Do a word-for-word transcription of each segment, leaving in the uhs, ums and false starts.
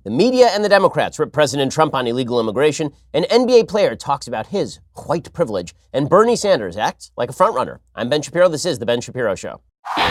The media and the Democrats rip President Trump on illegal immigration. An N B A player talks about his white privilege. And Bernie Sanders acts like a frontrunner. I'm Ben Shapiro. This is The Ben Shapiro Show.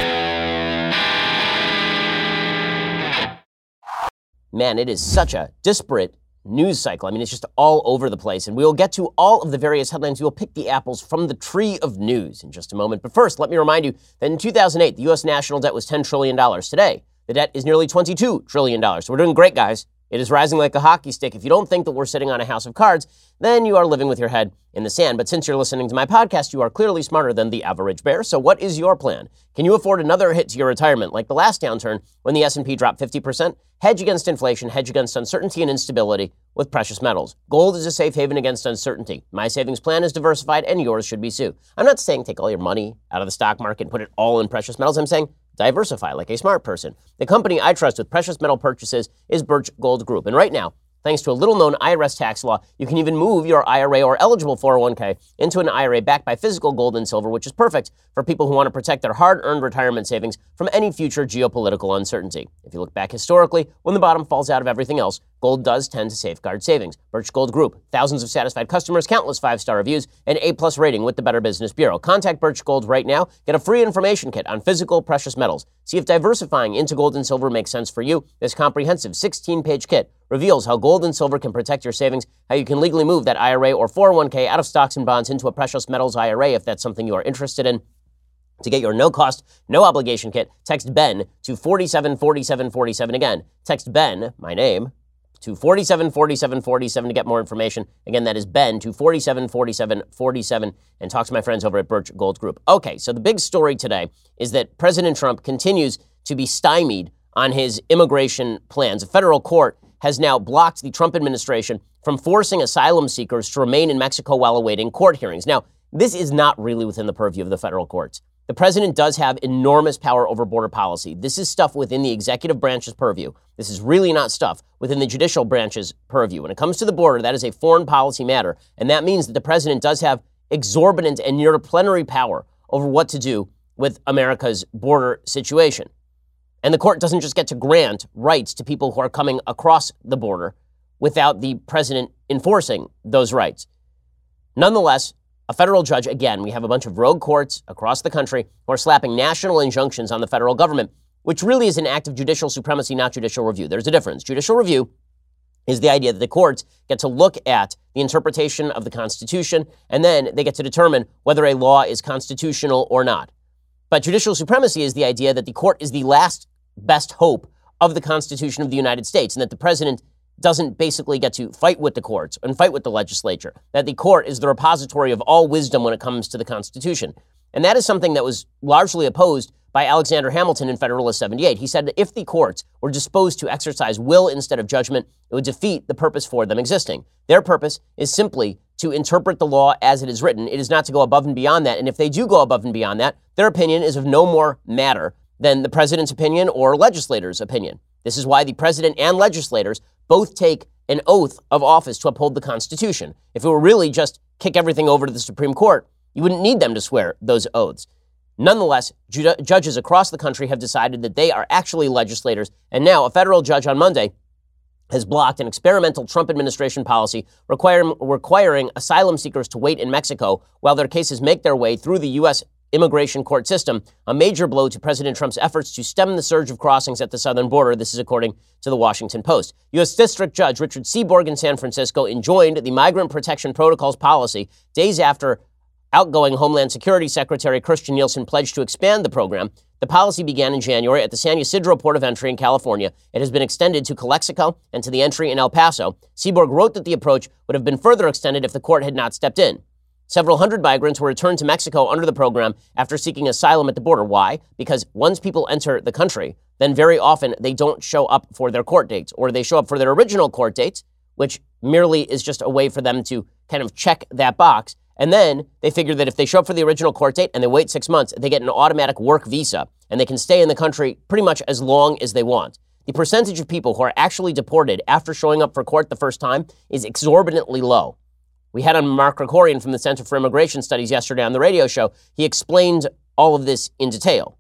Man, it is such a disparate news cycle. I mean, it's just all over the place. And we will get to all of the various headlines. We will pick the apples from the tree of news in just a moment. But first, let me remind you that in two thousand eight, the U S national debt was ten trillion dollars. Today, the debt is nearly twenty-two trillion dollars. So we're doing great, guys. It is rising like a hockey stick. If you don't think that we're sitting on a house of cards, then you are living with your head in the sand. But since you're listening to my podcast, you are clearly smarter than the average bear. So what is your plan? Can you afford another hit to your retirement like the last downturn when the S and P dropped fifty percent? Hedge against inflation, hedge against uncertainty and instability with precious metals. Gold is a safe haven against uncertainty. My savings plan is diversified and yours should be too. I'm not saying take all your money out of the stock market and put it all in precious metals. I'm saying diversify like a smart person. The company I trust with precious metal purchases is Birch Gold Group. And right now, thanks to a little-known I R S tax law, you can even move your I R A or eligible four oh one k into an I R A backed by physical gold and silver, which is perfect for people who want to protect their hard-earned retirement savings from any future geopolitical uncertainty. If you look back historically, when the bottom falls out of everything else, gold does tend to safeguard savings. Birch Gold Group, thousands of satisfied customers, countless five-star reviews, and A-plus rating with the Better Business Bureau. Contact Birch Gold right now. Get a free information kit on physical precious metals. See if diversifying into gold and silver makes sense for you. This comprehensive sixteen-page kit reveals how gold and silver can protect your savings, how you can legally move that I R A or four oh one k out of stocks and bonds into a precious metals I R A if that's something you are interested in. To get your no-cost, no-obligation kit, text BEN to four seven four seven four seven. Again, text BEN, my name, to four seven four seven four seven to get more information. Again, that is BEN to four seven four seven four seven, and talk to my friends over at Birch Gold Group. Okay, so the big story today is that President Trump continues to be stymied on his immigration plans. A federal court has now blocked the Trump administration from forcing asylum seekers to remain in Mexico while awaiting court hearings. Now, this is not really within the purview of the federal courts. The president does have enormous power over border policy. This is stuff within the executive branch's purview. This is really not stuff within the judicial branch's purview. When it comes to the border, that is a foreign policy matter, and that means that the president does have exorbitant and near plenary power over what to do with America's border situation. And the court doesn't just get to grant rights to people who are coming across the border without the president enforcing those rights. Nonetheless, a federal judge, again, we have a bunch of rogue courts across the country who are slapping national injunctions on the federal government, which really is an act of judicial supremacy, not judicial review. There's a difference. Judicial review is the idea that the courts get to look at the interpretation of the Constitution, and then they get to determine whether a law is constitutional or not. But judicial supremacy is the idea that the court is the last best hope of the Constitution of the United States, and that the president doesn't basically get to fight with the courts and fight with the legislature, that the court is the repository of all wisdom when it comes to the Constitution. And that is something that was largely opposed by Alexander Hamilton in Federalist seventy-eight. He said that if the courts were disposed to exercise will instead of judgment, it would defeat the purpose for them existing. Their purpose is simply to interpret the law as it is written. It is not to go above and beyond that. And if they do go above and beyond that, their opinion is of no more matter than the president's opinion or legislators' opinion. This is why the president and legislators both take an oath of office to uphold the Constitution. If it were really just kick everything over to the Supreme Court, you wouldn't need them to swear those oaths. Nonetheless, ju- judges across the country have decided that they are actually legislators, and now a federal judge on Monday has blocked an experimental Trump administration policy requiring, requiring asylum seekers to wait in Mexico while their cases make their way through the U S immigration court system, a major blow to President Trump's efforts to stem the surge of crossings at the southern border. This is according to the Washington Post. U S District Judge Richard Seaborg in San Francisco enjoined the Migrant Protection Protocols policy days after outgoing Homeland Security Secretary Christian Nielsen pledged to expand the program. The policy began in January at the San Ysidro Port of Entry in California. It has been extended to Calexico and to the entry in El Paso. Seaborg wrote that the approach would have been further extended if the court had not stepped in. Several hundred migrants were returned to Mexico under the program after seeking asylum at the border. Why? Because once people enter the country, then very often they don't show up for their court dates, or they show up for their original court dates, which merely is just a way for them to kind of check that box. And then they figure that if they show up for the original court date and they wait six months, they get an automatic work visa, and they can stay in the country pretty much as long as they want. The percentage of people who are actually deported after showing up for court the first time is exorbitantly low. We had on Mark Krikorian from the Center for Immigration Studies yesterday on the radio show. He explained all of this in detail.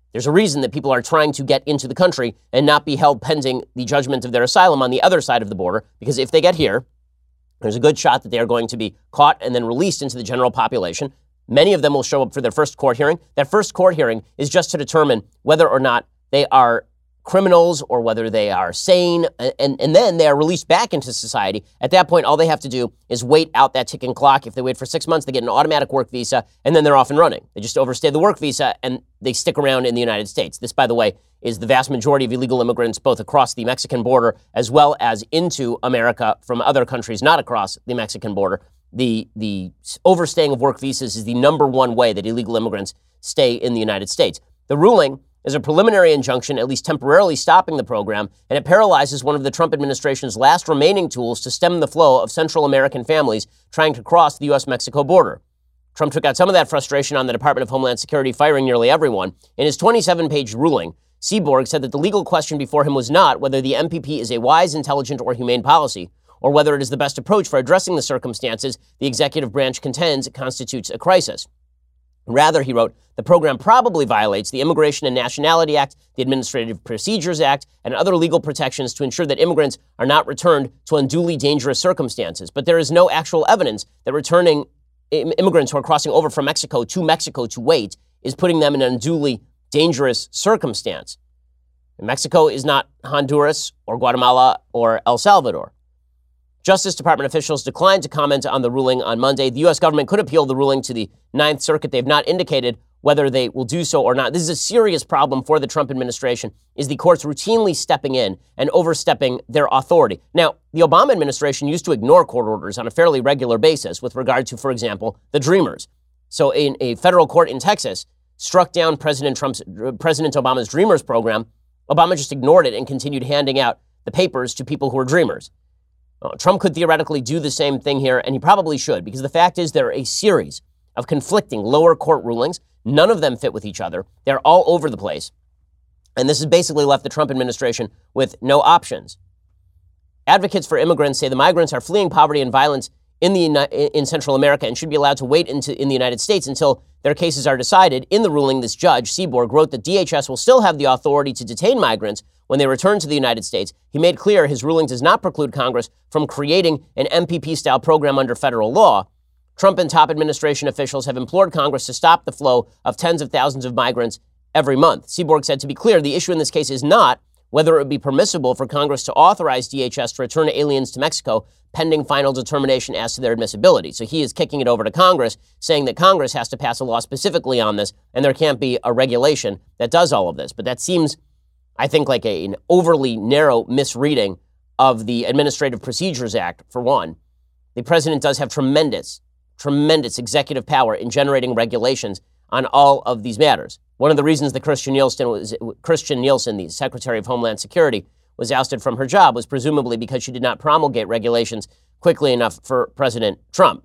There's a reason that people are trying to get into the country and not be held pending the judgment of their asylum on the other side of the border, because if they get here, there's a good shot that they are going to be caught and then released into the general population. Many of them will show up for their first court hearing. That first court hearing is just to determine whether or not they are criminals or whether they are sane, and, and then they are released back into society. At that point, all they have to do is wait out that ticking clock. If they wait for six months, they get an automatic work visa, and then they're off and running. They just overstay the work visa, and they stick around in the United States. This, by the way, is the vast majority of illegal immigrants, both across the Mexican border as well as into America from other countries not across the Mexican border. The, the overstaying of work visas is the number one way that illegal immigrants stay in the United States. The ruling is a preliminary injunction, at least temporarily stopping the program, and it paralyzes one of the Trump administration's last remaining tools to stem the flow of Central American families trying to cross the U S Mexico border. Trump took out some of that frustration on the Department of Homeland Security, firing nearly everyone. In his twenty-seven page ruling, Seaborg said that the legal question before him was not whether the M P P is a wise, intelligent, or humane policy, or whether it is the best approach for addressing the circumstances the executive branch contends constitutes a crisis. Rather, he wrote, the program probably violates the Immigration and Nationality Act, the Administrative Procedures Act, and other legal protections to ensure that immigrants are not returned to unduly dangerous circumstances. But there is no actual evidence that returning im- immigrants who are crossing over from Mexico to Mexico to wait is putting them in an unduly dangerous circumstance. And Mexico is not Honduras or Guatemala or El Salvador. Justice Department officials declined to comment on the ruling on Monday. The U S government could appeal the ruling to the Ninth Circuit. They've not indicated whether they will do so or not. This is a serious problem for the Trump administration, is the courts routinely stepping in and overstepping their authority. Now, the Obama administration used to ignore court orders on a fairly regular basis with regard to, for example, the Dreamers. So in a federal court in Texas struck down President Trump's, President Obama's Dreamers program. Obama just ignored it and continued handing out the papers to people who are Dreamers. Uh, Trump could theoretically do the same thing here, and he probably should, because the fact is there are a series of conflicting lower court rulings. None of them fit with each other. They're all over the place. And this has basically left the Trump administration with no options. Advocates for immigrants say the migrants are fleeing poverty and violence in the in Central America and should be allowed to wait into, in the United States until their cases are decided. In the ruling, this judge, Seaborg, wrote that D H S will still have the authority to detain migrants when they return to the United States. He made clear his ruling does not preclude Congress from creating an M P P-style program under federal law. Trump and top administration officials have implored Congress to stop the flow of tens of thousands of migrants every month. Seaborg said, to be clear, the issue in this case is not whether it would be permissible for Congress to authorize D H S to return aliens to Mexico pending final determination as to their admissibility. So he is kicking it over to Congress, saying that Congress has to pass a law specifically on this, and there can't be a regulation that does all of this. But that seems, I think, like a, an overly narrow misreading of the Administrative Procedures Act, for one. The president does have tremendous, tremendous executive power in generating regulations on all of these matters. One of the reasons that Christian Nielsen, was, Christian Nielsen, the Secretary of Homeland Security, was ousted from her job was presumably because she did not promulgate regulations quickly enough for President Trump.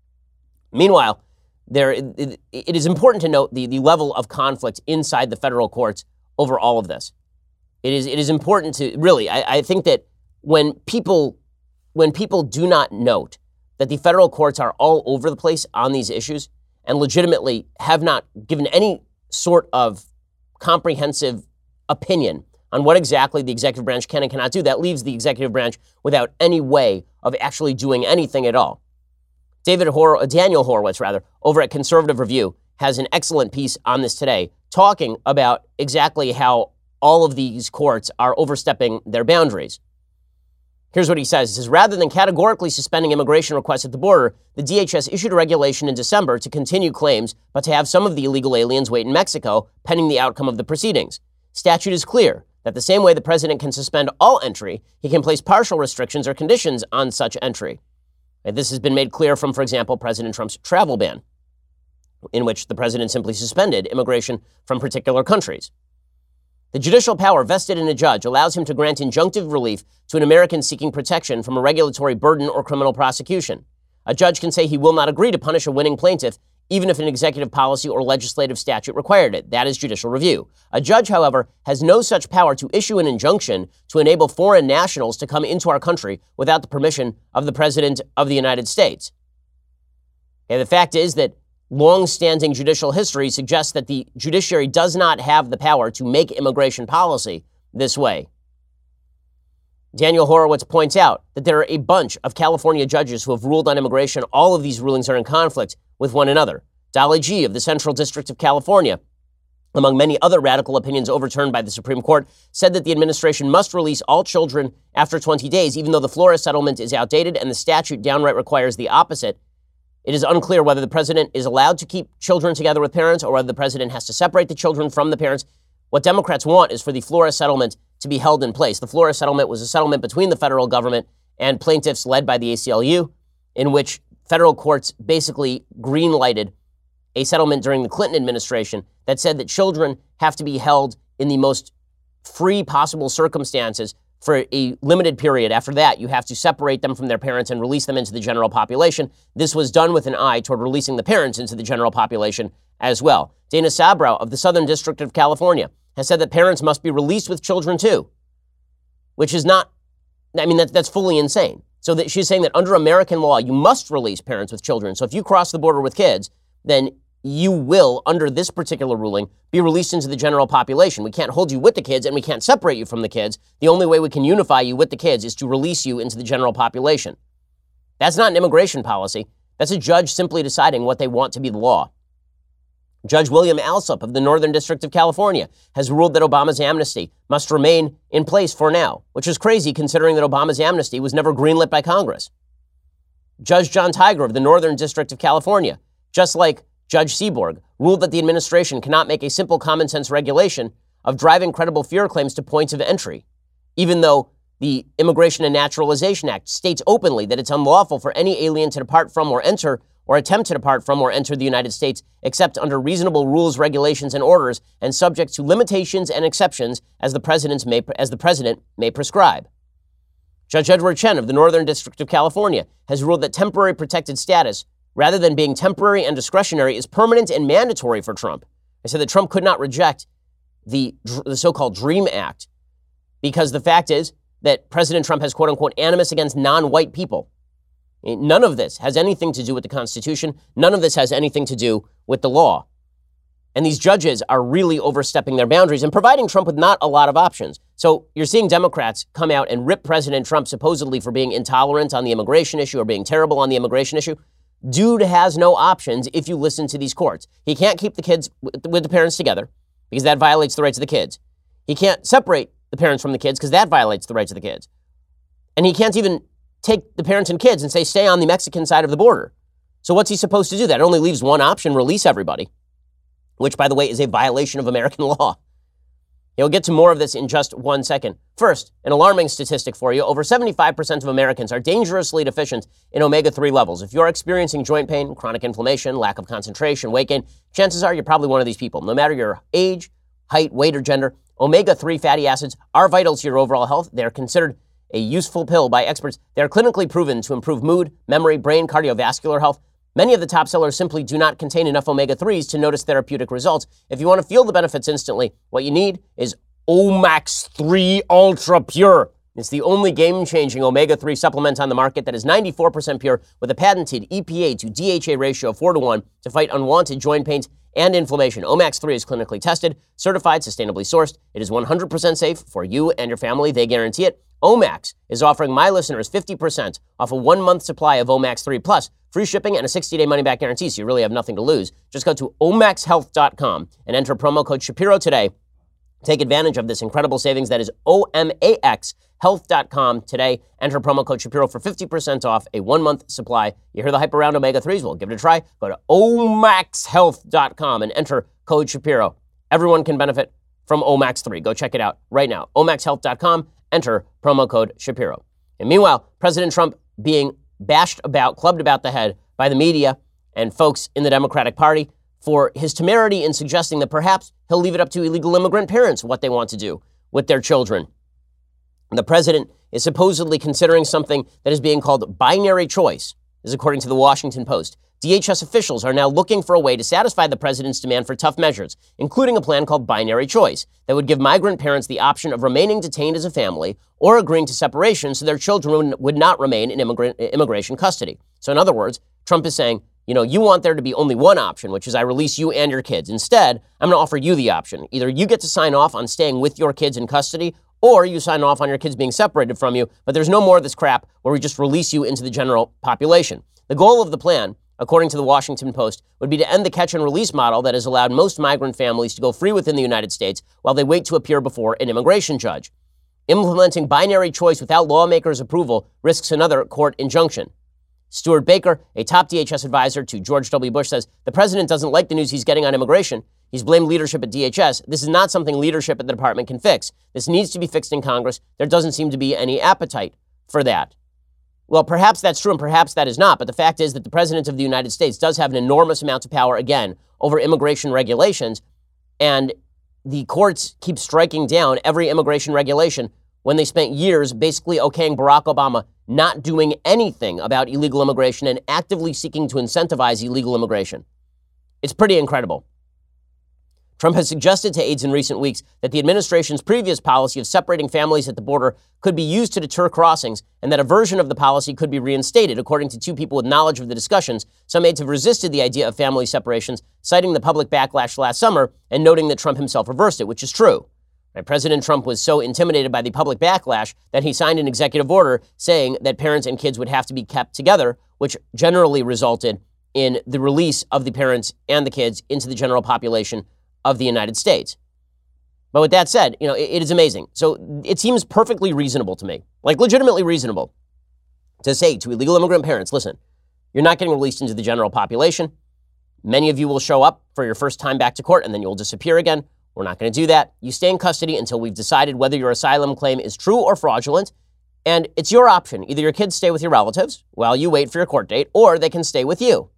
Meanwhile, there it, it is important to note the, the level of conflict inside the federal courts over all of this. It is it is important to really, I, I think that when people when people do not note that the federal courts are all over the place on these issues and legitimately have not given any sort of comprehensive opinion on what exactly the executive branch can and cannot do, that leaves the executive branch without any way of actually doing anything at all. David Hor- Daniel Horowitz, rather, over at Conservative Review, has an excellent piece on this today, talking about exactly how all of these courts are overstepping their boundaries. Here's what he says. He says, rather than categorically suspending immigration requests at the border, the D H S issued a regulation in December to continue claims, but to have some of the illegal aliens wait in Mexico, pending the outcome of the proceedings. Statute is clear that the same way the president can suspend all entry, he can place partial restrictions or conditions on such entry. And this has been made clear from, for example, President Trump's travel ban, in which the president simply suspended immigration from particular countries. The judicial power vested in a judge allows him to grant injunctive relief to an American seeking protection from a regulatory burden or criminal prosecution. A judge can say he will not agree to punish a winning plaintiff, even if an executive policy or legislative statute required it. That is judicial review. A judge, however, has no such power to issue an injunction to enable foreign nationals to come into our country without the permission of the President of the United States. And the fact is that long-standing judicial history suggests that the judiciary does not have the power to make immigration policy this way. Daniel Horowitz points out that there are a bunch of California judges who have ruled on immigration. All of these rulings are in conflict with one another. Dolly Gee of the Central District of California, among many other radical opinions overturned by the Supreme Court, said that the administration must release all children after twenty days, even though the Flores settlement is outdated and the statute downright requires the opposite. It is unclear whether the president is allowed to keep children together with parents or whether the president has to separate the children from the parents. What Democrats want is for the Flores settlement to be held in place. The Flores settlement was a settlement between the federal government and plaintiffs led by the A C L U, in which federal courts basically green-lighted a settlement during the Clinton administration that said that children have to be held in the most free possible circumstances for a limited period. After that, you have to separate them from their parents and release them into the general population. This was done with an eye toward releasing the parents into the general population as well. Dana Sabrow of the Southern District of California has said that parents must be released with children too, which is not, I mean, that, that's fully insane. So that she's saying that under American law, you must release parents with children. So if you cross the border with kids, then you will, under this particular ruling, be released into the general population. We can't hold you with the kids and we can't separate you from the kids. The only way we can unify you with the kids is to release you into the general population. That's not an immigration policy. That's a judge simply deciding what they want to be the law. Judge William Alsup of the Northern District of California has ruled that Obama's amnesty must remain in place for now, which is crazy considering that Obama's amnesty was never greenlit by Congress. Judge John Tiger of the Northern District of California, just like Judge Seaborg, ruled that the administration cannot make a simple common sense regulation of driving credible fear claims to points of entry, even though the Immigration and Naturalization Act states openly that it's unlawful for any alien to depart from or enter or attempt to depart from or enter the United States except under reasonable rules, regulations, and orders, and subject to limitations and exceptions as the president's may, as the president may prescribe. Judge Edward Chen of the Northern District of California has ruled that temporary protected status, rather than being temporary and discretionary, is permanent and mandatory for Trump. They said that Trump could not reject the, the so-called DREAM Act because the fact is that President Trump has quote-unquote animus against non-white people. None of this has anything to do with the Constitution. None of this has anything to do with the law. And these judges are really overstepping their boundaries and providing Trump with not a lot of options. So you're seeing Democrats come out and rip President Trump supposedly for being intolerant on the immigration issue or being terrible on the immigration issue. Dude has no options if you listen to these courts. He can't keep the kids with the parents together because that violates the rights of the kids. He can't separate the parents from the kids because that violates the rights of the kids. And he can't even take the parents and kids and say, stay on the Mexican side of the border. So what's he supposed to do? That only leaves one option, release everybody, which, by the way, is a violation of American law. He'll get to more of this in just one second. First, an alarming statistic for you. Over seventy-five percent of Americans are dangerously deficient in omega three levels. If you're experiencing joint pain, chronic inflammation, lack of concentration, weight gain, chances are you're probably one of these people. No matter your age, height, weight, or gender, omega three fatty acids are vital to your overall health. They're considered a useful pill by experts. They're clinically proven to improve mood, memory, brain, cardiovascular health. Many of the top sellers simply do not contain enough omega threes to notice therapeutic results. If you want to feel the benefits instantly, what you need is Omax three Ultra Pure. It's the only game-changing omega three supplement on the market that is ninety-four percent pure with a patented E P A to D H A ratio of four to one to fight unwanted joint pains and inflammation. Omax three is clinically tested, certified, sustainably sourced. It is one hundred percent safe for you and your family. They guarantee it. Omax is offering my listeners fifty percent off a one-month supply of Omax three, plus free shipping and a sixty-day money-back guarantee, so you really have nothing to lose. Just go to omax health dot com and enter promo code Shapiro today. Take advantage of this incredible savings. That is O M A X health dot com today. Enter promo code Shapiro for fifty percent off a one-month supply. You hear the hype around omega threes? Well, give it a try. Go to omax health dot com and enter code Shapiro. Everyone can benefit from Omax three. Go check it out right now. omax health dot com. Enter promo code Shapiro. And meanwhile, President Trump being bashed about, clubbed about the head by the media and folks in the Democratic Party for his temerity in suggesting that perhaps he'll leave it up to illegal immigrant parents what they want to do with their children. The president is supposedly considering something that is being called binary choice. This is according to the Washington Post. D H S officials are now looking for a way to satisfy the president's demand for tough measures, including a plan called binary choice that would give migrant parents the option of remaining detained as a family or agreeing to separation so their children would not remain in immigrant, immigration custody. So in other words, Trump is saying, You know, you want there to be only one option, which is I release you and your kids. Instead, I'm going to offer you the option. Either you get to sign off on staying with your kids in custody, or you sign off on your kids being separated from you, but there's no more of this crap where we just release you into the general population. The goal of the plan, according to the Washington Post, would be to end the catch and release model that has allowed most migrant families to go free within the United States while they wait to appear before an immigration judge. Implementing binary choice without lawmakers' approval risks another court injunction. Stuart Baker, a top D H S advisor to George W. Bush, says the president doesn't like the news he's getting on immigration. He's blamed leadership at D H S. This is not something leadership at the department can fix. This needs to be fixed in Congress. There doesn't seem to be any appetite for that. Well, perhaps that's true and perhaps that is not. But the fact is that the president of the United States does have an enormous amount of power, again, over immigration regulations. And the courts keep striking down every immigration regulation when they spent years basically okaying Barack Obama not doing anything about illegal immigration and actively seeking to incentivize illegal immigration. It's pretty incredible. Trump has suggested to aides in recent weeks that the administration's previous policy of separating families at the border could be used to deter crossings and that a version of the policy could be reinstated, according to two people with knowledge of the discussions. Some aides have resisted the idea of family separations, citing the public backlash last summer and noting that Trump himself reversed it, which is true. President Trump was so intimidated by the public backlash that he signed an executive order saying that parents and kids would have to be kept together, which generally resulted in the release of the parents and the kids into the general population of the United States. But with that said, you know, it, it is amazing. So it seems perfectly reasonable to me, like legitimately reasonable, to say to illegal immigrant parents, listen, you're not getting released into the general population. Many of you will show up for your first time back to court and then you'll disappear again. We're not going to do that. You stay in custody until we've decided whether your asylum claim is true or fraudulent. And it's your option. Either your kids stay with your relatives while you wait for your court date, or they can stay with you.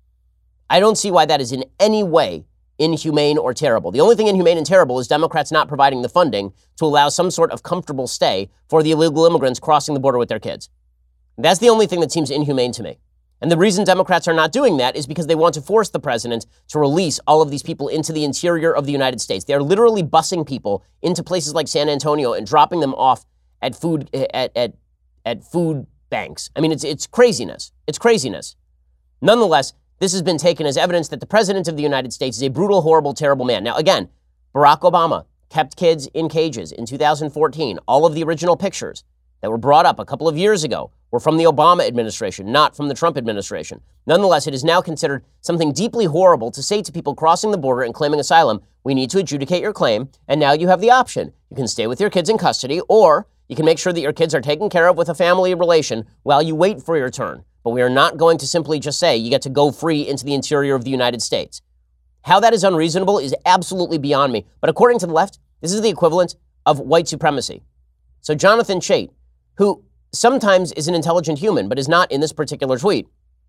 I don't see why that is in any way inhumane or terrible. The only thing inhumane and terrible is Democrats not providing the funding to allow some sort of comfortable stay for the illegal immigrants crossing the border with their kids. That's the only thing that seems inhumane to me. And the reason Democrats are not doing that is because they want to force the president to release all of these people into the interior of the United States. They are literally busing people into places like San Antonio and dropping them off at food at at, at food banks. I mean, it's it's craziness. It's craziness. Nonetheless, this has been taken as evidence that the president of the United States is a brutal, horrible, terrible man. Now, again, Barack Obama kept kids in cages in two thousand fourteen. All of the original pictures that were brought up a couple of years ago were from the Obama administration, not from the Trump administration. Nonetheless, it is now considered something deeply horrible to say to people crossing the border and claiming asylum, we need to adjudicate your claim, and now you have the option. You can stay with your kids in custody, or you can make sure that your kids are taken care of with a family relation while you wait for your turn. But we are not going to simply just say you get to go free into the interior of the United States. How that is unreasonable is absolutely beyond me. But according to the left, this is the equivalent of white supremacy. So Jonathan Chait, who sometimes is an intelligent human, but is not in this particular tweet,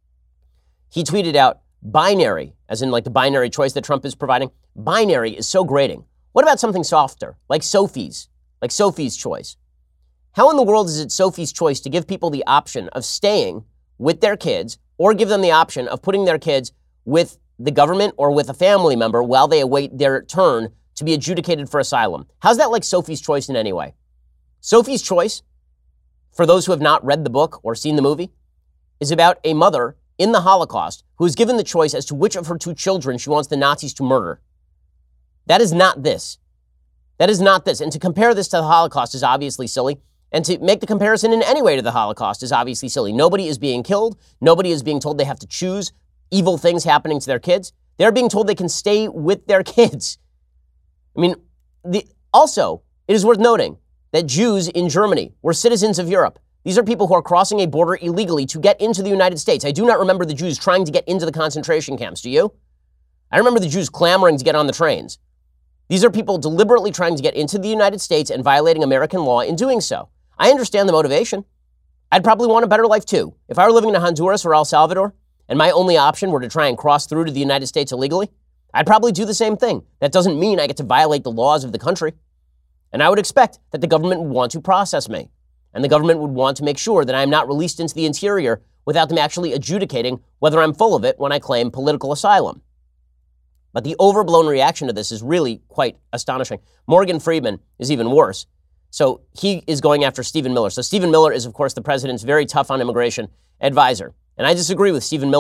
he tweeted out binary, as in like the binary choice that Trump is providing. Binary is so grating. What about something softer, like Sophie's, like Sophie's choice? How in the world is it Sophie's choice to give people the option of staying with their kids, or give them the option of putting their kids with the government or with a family member while they await their turn to be adjudicated for asylum? How's that like Sophie's choice in any way? Sophie's choice, for those who have not read the book or seen the movie, is about a mother in the Holocaust who is given the choice as to which of her two children she wants the Nazis to murder. That is not this. That is not this. And to compare this to the Holocaust is obviously silly. And to make the comparison in any way to the Holocaust is obviously silly. Nobody is being killed. Nobody is being told they have to choose evil things happening to their kids. They're being told they can stay with their kids. I mean, the, also, it is worth noting that Jews in Germany were citizens of Europe. These are people who are crossing a border illegally to get into the United States. I do not remember the Jews trying to get into the concentration camps. Do you? I remember the Jews clamoring to get on the trains. These are people deliberately trying to get into the United States and violating American law in doing so. I understand the motivation. I'd probably want a better life too. If I were living in Honduras or El Salvador, and my only option were to try and cross through to the United States illegally, I'd probably do the same thing. That doesn't mean I get to violate the laws of the country. And I would expect that the government would want to process me. And the government would want to make sure that I'm not released into the interior without them actually adjudicating whether I'm full of it when I claim political asylum. But the overblown reaction to this is really quite astonishing. Morgan Freeman is even worse. So he is going after Stephen Miller. So Stephen Miller is, of course, the president's very tough on immigration advisor. And I disagree with Stephen Miller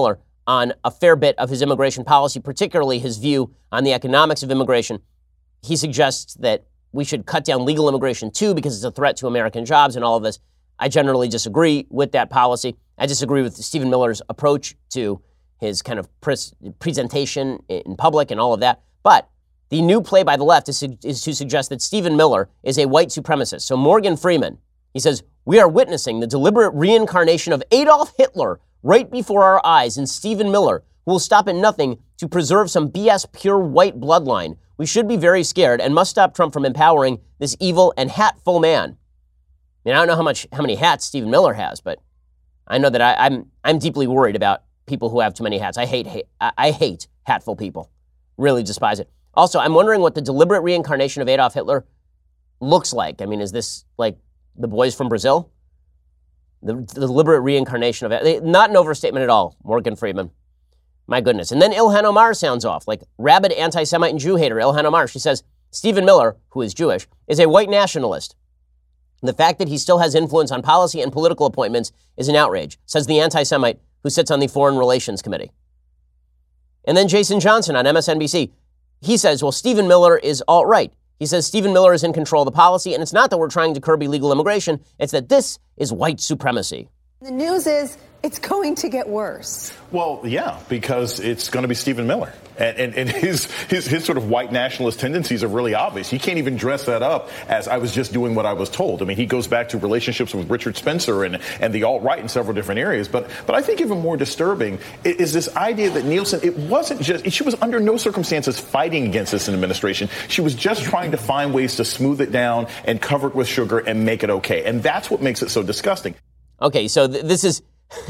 on a fair bit of his immigration policy, particularly his view on the economics of immigration. He suggests that we should cut down legal immigration too because it's a threat to American jobs and all of this. I generally disagree with that policy. I disagree with Stephen Miller's approach to his kind of pre- presentation in public and all of that. But the new play by the left is, is to suggest that Stephen Miller is a white supremacist. So Morgan Freeman, he says, we are witnessing the deliberate reincarnation of Adolf Hitler right before our eyes, and Stephen Miller, who will stop at nothing to preserve some B S pure white bloodline. We should be very scared and must stop Trump from empowering this evil and hatful man. I mean, I don't know how much, how many hats Stephen Miller has, but I know that I, I'm, I'm deeply worried about people who have too many hats. I hate, hate, I hate hatful people. Really despise it. Also, I'm wondering what the deliberate reincarnation of Adolf Hitler looks like. I mean, is this like the boys from Brazil? The, the deliberate reincarnation of it. Not an overstatement at all, Morgan Freeman. My goodness. And then Ilhan Omar sounds off, like rabid anti-Semite and Jew hater Ilhan Omar. She says, Stephen Miller, who is Jewish, is a white nationalist. The fact that he still has influence on policy and political appointments is an outrage, says the anti-Semite who sits on the Foreign Relations Committee. And then Jason Johnson on M S N B C. He says, well, Stephen Miller is alt-right. He says Stephen Miller is in control of the policy, and it's not that we're trying to curb illegal immigration. It's that this is white supremacy. The news is it's going to get worse. Well, yeah, because it's going to be Stephen Miller. And, and, and his, his his sort of white nationalist tendencies are really obvious. He can't even dress that up as I was just doing what I was told. I mean, he goes back to relationships with Richard Spencer and, and the alt-right in several different areas. But but I think even more disturbing is this idea that Nielsen, it wasn't just, she was under no circumstances fighting against this administration. She was just trying to find ways to smooth it down and cover it with sugar and make it okay. And that's what makes it so disgusting. Okay, so th- this is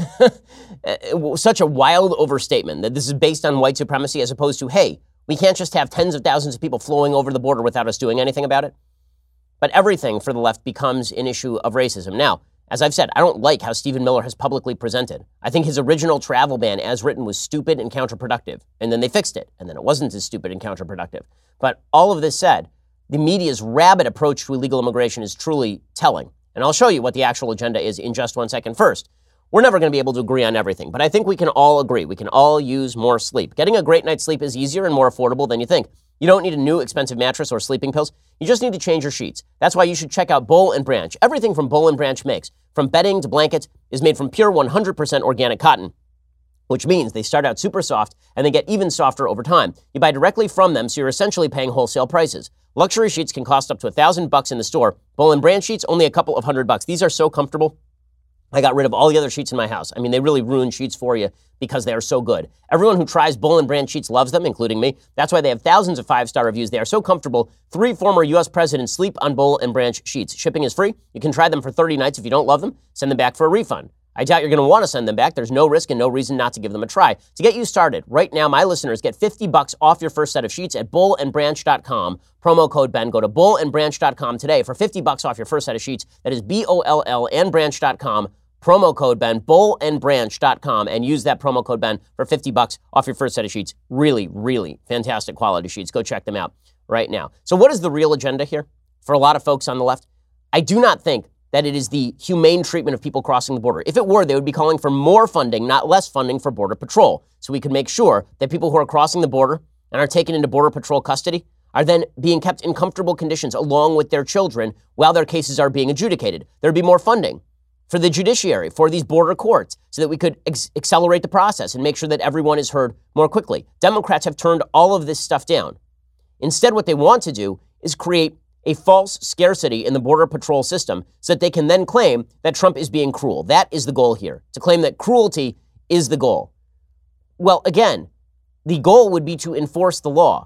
such a wild overstatement that this is based on white supremacy as opposed to, hey, we can't just have tens of thousands of people flowing over the border without us doing anything about it. But everything for the left becomes an issue of racism. Now, as I've said, I don't like how Stephen Miller has publicly presented. I think his original travel ban as written was stupid and counterproductive. And then they fixed it. And then it wasn't as stupid and counterproductive. But all of this said, the media's rabid approach to illegal immigration is truly telling. And I'll show you what the actual agenda is in just one second. First, we're never going to be able to agree on everything, but I think we can all agree. We can all use more sleep. Getting a great night's sleep is easier and more affordable than you think. You don't need a new expensive mattress or sleeping pills. You just need to change your sheets. That's why you should check out Boll and Branch. Everything from Boll and Branch makes, from bedding to blankets, is made from pure one hundred percent organic cotton, which means they start out super soft and they get even softer over time. You buy directly from them, so you're essentially paying wholesale prices. Luxury sheets can cost up to a thousand bucks in the store. Boll and Branch sheets, only a couple of hundred bucks. These are so comfortable. I got rid of all the other sheets in my house. I mean, they really ruin sheets for you because they are so good. Everyone who tries Boll and Branch sheets loves them, including me. That's why they have thousands of five-star reviews. They are so comfortable. Three former U S presidents sleep on Boll and Branch sheets. Shipping is free. You can try them for thirty nights. If you don't love them, send them back for a refund. I doubt you're going to want to send them back. There's no risk and no reason not to give them a try. To get you started, right now, my listeners get fifty bucks off your first set of sheets at boll and branch dot com. Promo code Ben. Go to boll and branch dot com today for fifty bucks off your first set of sheets. That is B O L L and branch dot com. Promo code Ben, boll and branch dot com, and use that promo code Ben for fifty bucks off your first set of sheets. Really, really fantastic quality sheets. Go check them out right now. So what is the real agenda here for a lot of folks on the left? I do not think that it is the humane treatment of people crossing the border. If it were, they would be calling for more funding, not less funding for Border Patrol, so we could make sure that people who are crossing the border and are taken into Border Patrol custody are then being kept in comfortable conditions along with their children while their cases are being adjudicated. There'd be more funding for the judiciary, for these border courts, so that we could ex- accelerate the process and make sure that everyone is heard more quickly. Democrats have turned all of this stuff down. Instead, what they want to do is create a false scarcity in the Border Patrol system so that they can then claim that Trump is being cruel. That is the goal here, to claim that cruelty is the goal. Well, again, the goal would be to enforce the law.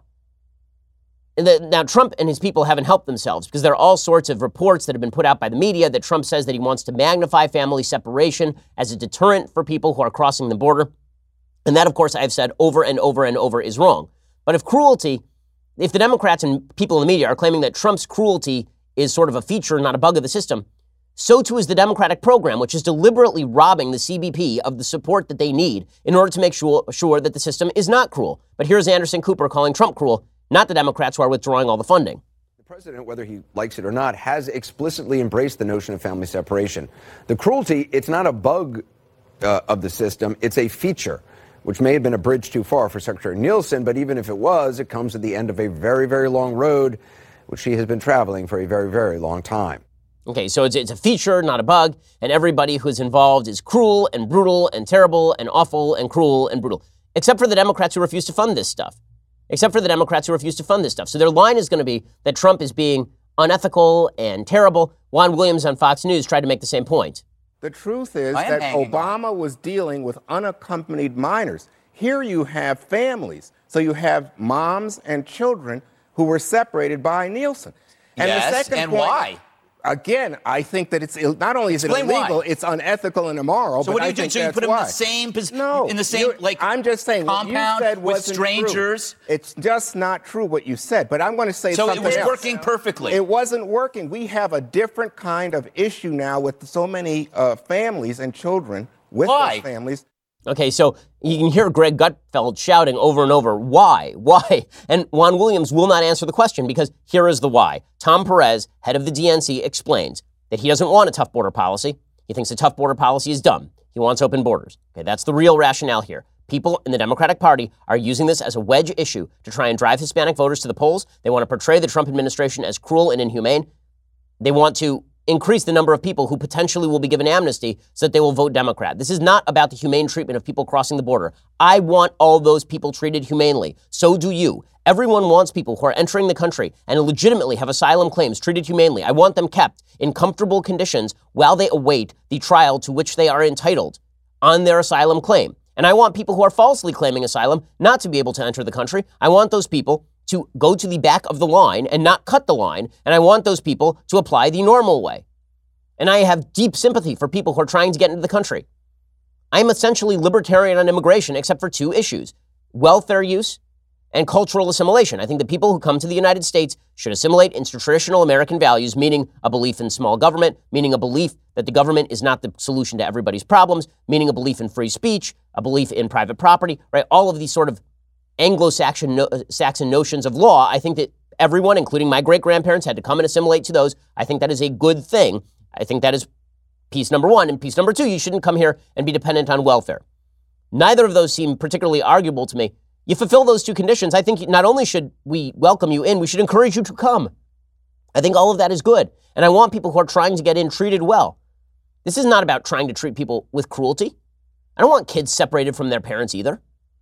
And the, now, Trump and his people haven't helped themselves because there are all sorts of reports that have been put out by the media that Trump says that he wants to magnify family separation as a deterrent for people who are crossing the border. And that, of course, I've said over and over and over is wrong. But if cruelty, if the Democrats and people in the media are claiming that Trump's cruelty is sort of a feature, not a bug of the system, so too is the Democratic program, which is deliberately robbing the C B P of the support that they need in order to make sure, sure that the system is not cruel. But here's Anderson Cooper calling Trump cruel, not the Democrats who are withdrawing all the funding. The president, whether he likes it or not, has explicitly embraced the notion of family separation. The cruelty, it's not a bug uh, of the system, it's a feature. which may have been a bridge too far for Secretary Nielsen, but even if it was, it comes at the end of a very, very long road, which she has been traveling for a very, very long time. Okay, so it's, it's a feature, not a bug, and everybody who's involved is cruel and brutal and terrible and awful and cruel and brutal, except for the Democrats who refuse to fund this stuff. Except for the Democrats who refuse to fund this stuff. So their line is going to be that Trump is being unethical and terrible. Juan Williams on Fox News tried to make the same point. The truth is that Obama on. was dealing with unaccompanied minors. Here you have families. So you have moms and children who were separated by Nielsen. And yes, the second and point, why? Again, I think that it's not only is Explain it illegal, why. it's unethical and immoral. So but what do you I do? think So you that's put them why. in the same position, no, in the same like I'm just saying compound what you said with wasn't strangers. True. It's just not true what you said. But I'm going to say so something it was else. working perfectly. It wasn't working. We have a different kind of issue now with so many uh, families and children with Why? those families. Okay, so you can hear Greg Gutfeld shouting over and over, why, why? And Juan Williams will not answer the question because here is the why. Tom Perez, head of the D N C, explains that he doesn't want a tough border policy. He thinks a tough border policy is dumb. He wants open borders. Okay, that's the real rationale here. People in the Democratic Party are using this as a wedge issue to try and drive Hispanic voters to the polls. They want to portray the Trump administration as cruel and inhumane. They want to increase the number of people who potentially will be given amnesty so that they will vote Democrat. This is not about the humane treatment of people crossing the border. I want all those people treated humanely. So do you. Everyone wants people who are entering the country and legitimately have asylum claims treated humanely. I want them kept in comfortable conditions while they await the trial to which they are entitled on their asylum claim. And I want people who are falsely claiming asylum not to be able to enter the country. I want those people to go to the back of the line and not cut the line. And I want those people to apply the normal way. And I have deep sympathy for people who are trying to get into the country. I'm essentially libertarian on immigration except for two issues: welfare use and cultural assimilation. I think the people who come to the United States should assimilate into traditional American values, meaning a belief in small government, meaning a belief that the government is not the solution to everybody's problems, meaning a belief in free speech, a belief in private property, right? All of these sort of Anglo-Saxon no- Saxon notions of law. I think that everyone, including my great-grandparents, had to come and assimilate to those. I think that is a good thing. I think that is piece number one. And piece number two, you shouldn't come here and be dependent on welfare. Neither of those seem particularly arguable to me. You fulfill those two conditions, I think not only should we welcome you in, we should encourage you to come. I think all of that is good. And I want people who are trying to get in treated well. This is not about trying to treat people with cruelty. I don't want kids separated from their parents either.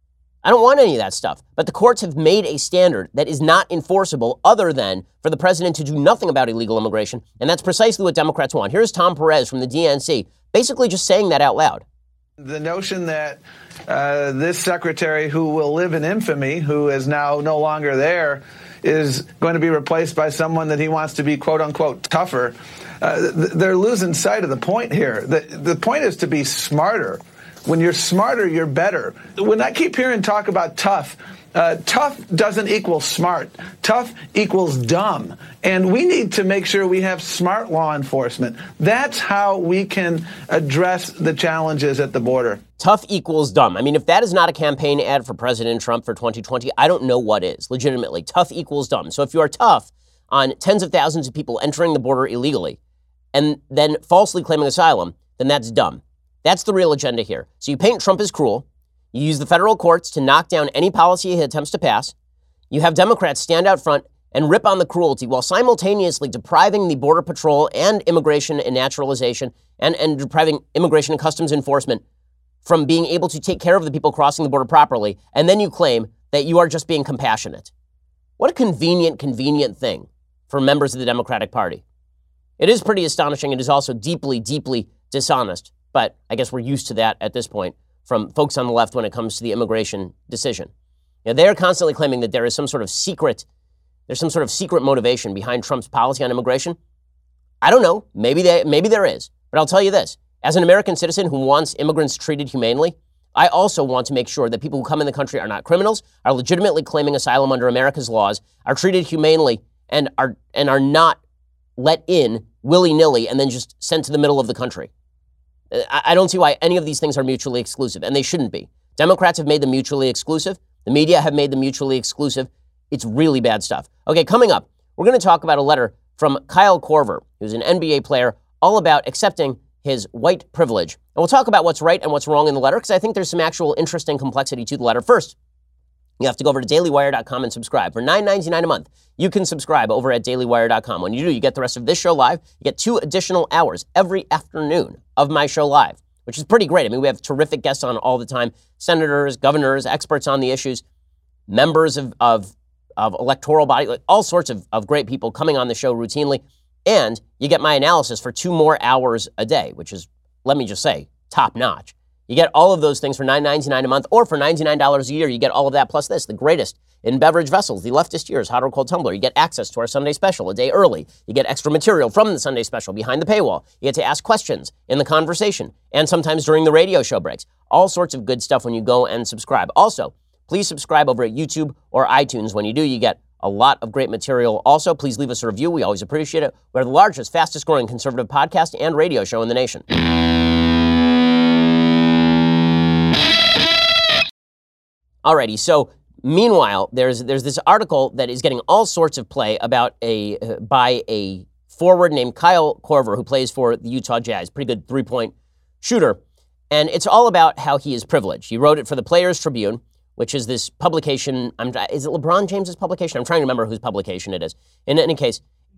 I don't want any of that stuff. But the courts have made a standard that is not enforceable other than for the president to do nothing about illegal immigration. And that's precisely what Democrats want. Here's Tom Perez from the D N C basically just saying that out loud. The notion that uh, this secretary, who will live in infamy, who is now no longer there, is going to be replaced by someone that he wants to be, quote unquote, tougher. Uh, they're losing sight of the point here. The, the point is to be smarter. When you're smarter, you're better. When I keep hearing talk about tough, uh, tough doesn't equal smart. Tough equals dumb. And we need to make sure we have smart law enforcement. That's how we can address the challenges at the border. Tough equals dumb. I mean, if that is not a campaign ad for President Trump for twenty twenty, I don't know what is. Legitimately, tough equals dumb. So if you are tough on tens of thousands of people entering the border illegally and then falsely claiming asylum, then that's dumb. That's the real agenda here. So you paint Trump as cruel. You use the federal courts to knock down any policy he attempts to pass. You have Democrats stand out front and rip on the cruelty while simultaneously depriving the Border Patrol and immigration and naturalization and, and depriving immigration and customs enforcement from being able to take care of the people crossing the border properly. And then you claim that you are just being compassionate. What a convenient, convenient thing for members of the Democratic Party. It is pretty astonishing. It is also deeply, deeply dishonest. But I guess we're used to that at this point from folks on the left when it comes to the immigration decision. You know, they're constantly claiming that there is some sort of secret, there's some sort of secret motivation behind Trump's policy on immigration. I don't know. Maybe they, maybe there is. But I'll tell you this. As an American citizen who wants immigrants treated humanely, I also want to make sure that people who come in the country are not criminals, are legitimately claiming asylum under America's laws, are treated humanely, and are and are not let in willy-nilly and then just sent to the middle of the country. I don't see why any of these things are mutually exclusive, and they shouldn't be. Democrats have made them mutually exclusive. The media have made them mutually exclusive. It's really bad stuff. Okay, coming up, we're going to talk about a letter from Kyle Korver, who's an N B A player, all about accepting his white privilege. And we'll talk about what's right and what's wrong in the letter, because I think there's some actual interesting complexity to the letter. First, you have to go over to daily wire dot com and subscribe. For nine ninety-nine a month, you can subscribe over at daily wire dot com. When you do, you get the rest of this show live. You get two additional hours every afternoon of my show live, which is pretty great. I mean, we have terrific guests on all the time, senators, governors, experts on the issues, members of, of, of electoral body, like all sorts of, of great people coming on the show routinely. And you get my analysis for two more hours a day, which is, let me just say, top notch. You get all of those things for nine ninety-nine a month, or for ninety-nine dollars a year, you get all of that plus this, the greatest in beverage vessels, the Leftist Years Hot or Cold Tumbler. You get access to our Sunday special a day early. You get extra material from the Sunday special behind the paywall. You get to ask questions in the conversation, and sometimes during the radio show breaks. All sorts of good stuff when you go and subscribe. Also, please subscribe over at YouTube or iTunes. When you do, you get a lot of great material. Also, please leave us a review. We always appreciate it. We're the largest, fastest growing conservative podcast and radio show in the nation. Alrighty, so meanwhile, there's there's this article that is getting all sorts of play about a uh, by a forward named Kyle Korver, who plays for the Utah Jazz, pretty good three-point shooter, and it's all about how he is privileged. He wrote it for the Players Tribune, which is this publication. I'm, is it LeBron James's publication? I'm trying to remember whose publication it is. In any case,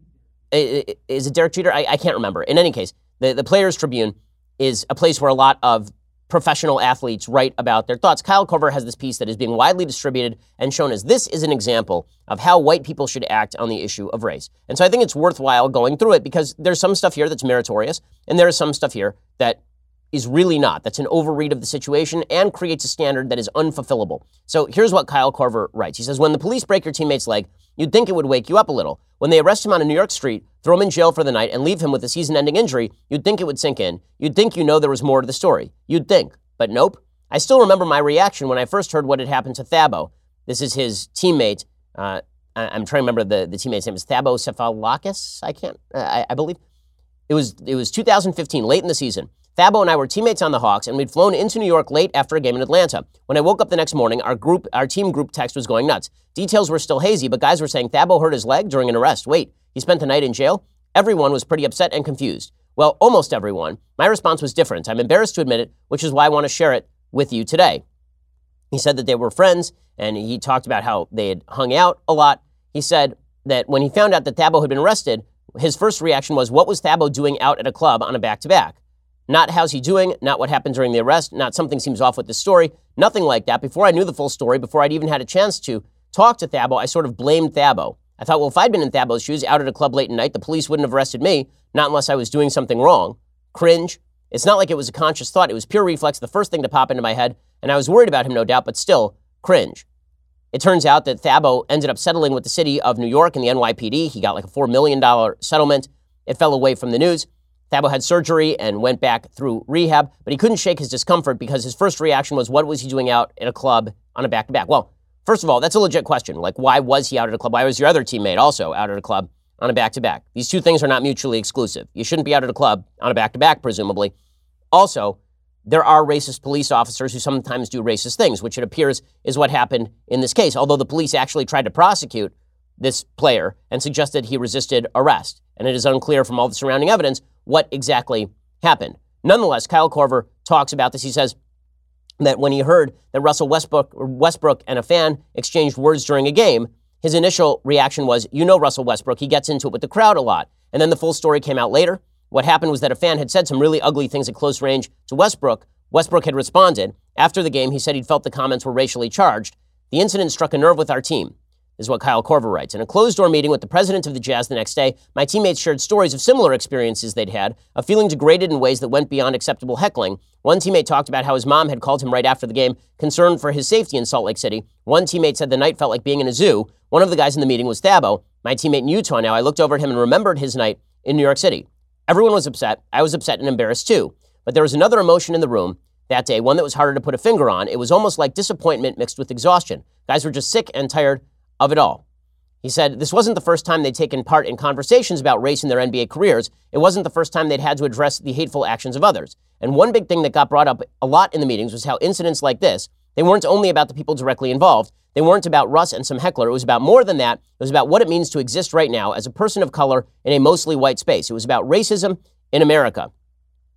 is it Derek Jeter? I, I can't remember. In any case, the, the Players Tribune is a place where a lot of professional athletes write about their thoughts. Kyle Korver has this piece that is being widely distributed and shown as this is an example of how white people should act on the issue of race. And so I think it's worthwhile going through it, because there's some stuff here that's meritorious, and there is some stuff here that is really not. That's an overread of the situation and creates a standard that is unfulfillable. So here's what Kyle Korver writes. He says, when the police break your teammate's leg, you'd think it would wake you up a little. When they arrest him on a New York street, throw him in jail for the night, and leave him with a season-ending injury, you'd think it would sink in. You'd think you know there was more to the story. You'd think. But nope. I still remember my reaction when I first heard what had happened to Thabo. This is his teammate. Uh, I, I'm trying to remember the, the teammate's name. Is Thabo Cephalakis? I can't, uh, I, I believe. It was, it was two thousand fifteen, late in the season. Thabo and I were teammates on the Hawks, and we'd flown into New York late after a game in Atlanta. When I woke up the next morning, our group, our team group text was going nuts. Details were still hazy, but guys were saying Thabo hurt his leg during an arrest. Wait, he spent the night in jail? Everyone was pretty upset and confused. Well, almost everyone. My response was different. I'm embarrassed to admit it, which is why I want to share it with you today. He said that they were friends, and he talked about how they had hung out a lot. He said that when he found out that Thabo had been arrested, his first reaction was, what was Thabo doing out at a club on a back-to-back? Not how's he doing, not what happened during the arrest, not something seems off with the story, nothing like that. Before I knew the full story, before I'd even had a chance to talk to Thabo, I sort of blamed Thabo. I thought, well, if I'd been in Thabo's shoes out at a club late at night, the police wouldn't have arrested me, not unless I was doing something wrong. Cringe. It's not like it was a conscious thought. It was pure reflex, the first thing to pop into my head, and I was worried about him, no doubt, but still, cringe. It turns out that Thabo ended up settling with the city of New York and the N Y P D. He got like a four million dollars settlement. It fell away from the news. Thabo had surgery and went back through rehab, but he couldn't shake his discomfort because his first reaction was, what was he doing out at a club on a back-to-back? Well, first of all, that's a legit question. Like, why was he out at a club? Why was your other teammate also out at a club on a back-to-back? These two things are not mutually exclusive. You shouldn't be out at a club on a back-to-back, presumably. Also, there are racist police officers who sometimes do racist things, which it appears is what happened in this case, although the police actually tried to prosecute this player and suggested he resisted arrest. And it is unclear from all the surrounding evidence what exactly happened. Nonetheless, Kyle Korver talks about this. He says that when he heard that Russell Westbrook, Westbrook and a fan exchanged words during a game, his initial reaction was, you know Russell Westbrook, he gets into it with the crowd a lot. And then the full story came out later. What happened was that a fan had said some really ugly things at close range to Westbrook. Westbrook had responded. After the game, he said he'd felt the comments were racially charged. The incident struck a nerve with our team, is what Kyle Korver writes. In a closed-door meeting with the president of the Jazz the next day, my teammates shared stories of similar experiences they'd had, of feeling degraded in ways that went beyond acceptable heckling. One teammate talked about how his mom had called him right after the game, concerned for his safety in Salt Lake City. One teammate said the night felt like being in a zoo. One of the guys in the meeting was Thabo, my teammate in Utah now. I looked over at him and remembered his night in New York City. Everyone was upset. I was upset and embarrassed too. But there was another emotion in the room that day, one that was harder to put a finger on. It was almost like disappointment mixed with exhaustion. Guys were just sick and tired of it all. He said this wasn't the first time they'd taken part in conversations about race in their N B A careers. It wasn't the first time they'd had to address the hateful actions of others. And one big thing that got brought up a lot in the meetings was how incidents like this, they weren't only about the people directly involved. They weren't about Russ and some heckler. It was about more than that. It was about what it means to exist right now as a person of color in a mostly white space. It was about racism in America.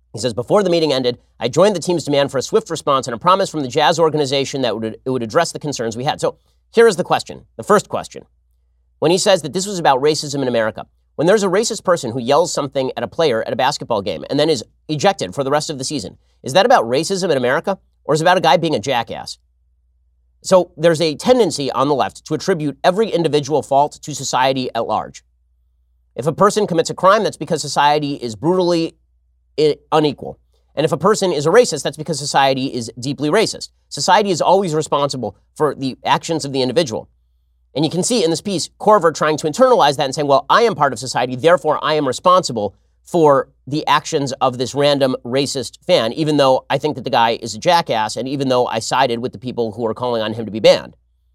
He says, before the meeting ended, I joined the team's demand for a swift response and a promise from the Jazz organization that would, it would address the concerns we had. So here is the question, the first question. When he says that this was about racism in America, when there's a racist person who yells something at a player at a basketball game and then is ejected for the rest of the season, is that about racism in America, or is it about a guy being a jackass? So there's a tendency on the left to attribute every individual fault to society at large. If a person commits a crime, that's because society is brutally unequal. And if a person is a racist, that's because society is deeply racist. Society is always responsible for the actions of the individual. And you can see in this piece, Korver trying to internalize that and saying, well, I am part of society, therefore I am responsible for the actions of this random racist fan, even though I think that the guy is a jackass, and even though I sided with the people who are calling on him to be banned.